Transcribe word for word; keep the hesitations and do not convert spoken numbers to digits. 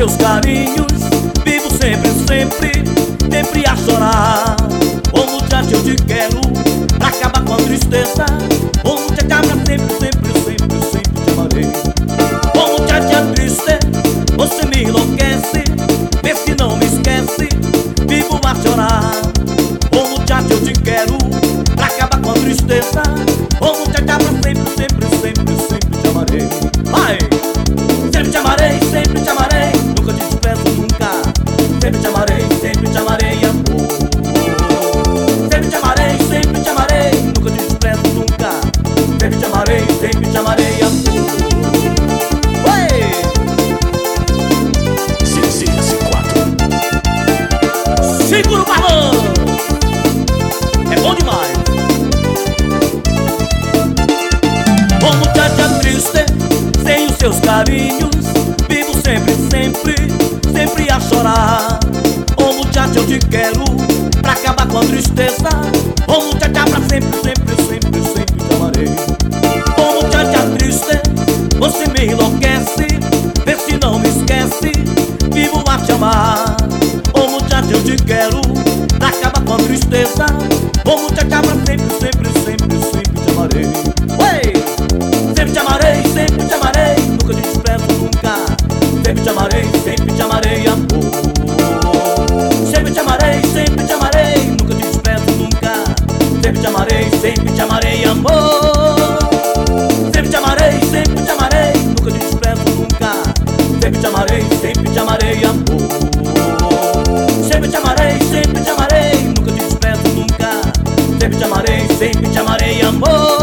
seus carinhos, vivo sempre, sempre, sempre a chorar. Ô muchacho, eu te quero pra acabar com a tristeza. Ô muchacha, pra sempre, sempre, sempre, sempre te amarei. Ô muchacha triste, você me enlouquece, vê se não me esquece, vivo a chorar. Ô muchacho, eu te quero pra acabar com a tristeza. Ô muchacha, pra sempre, sempre, sempre, sempre te amarei. Vai! Sempre te amarei, sempre te amarei, nunca te desprezo, nunca. Sempre te amarei, sempre te amarei, amor. Sempre te amarei, sempre te amarei, nunca te desprezo, nunca. Sempre te amarei, sempre te amarei, amor. Oi! C C S quatro. Segura o balão! É bom demais! Ô muchacha triste, sem os seus carinhos, vivo sempre, sempre, sempre a chorar. Ô muchacha, eu te quero pra acabar com a tristeza. Ô muchacha, pra sempre, sempre, sempre, sempre te amarei. Ô muchacha triste, você me enlouquece, vê se não me esquece, vivo a te amar. Ô muchacha, eu te quero pra acabar com a tristeza. Ô muchacha, pra sempre, sempre, sempre, sempre te amarei. Ué! Sempre te amarei, sempre te amarei, nunca te desprezo, nunca. Sempre te amarei, sempre te amarei, amor. Sempre te amarei, sempre te amarei, nunca te desprezo, nunca. Sempre te amarei, sempre te amarei, amor. Sempre te amarei, sempre te amarei, nunca te desprezo, nunca. Sempre te amarei, sempre te amarei, amor. Sempre te amarei, sempre te amarei, nunca te desprezo, nunca. Sempre te amarei, sempre te amarei, amor.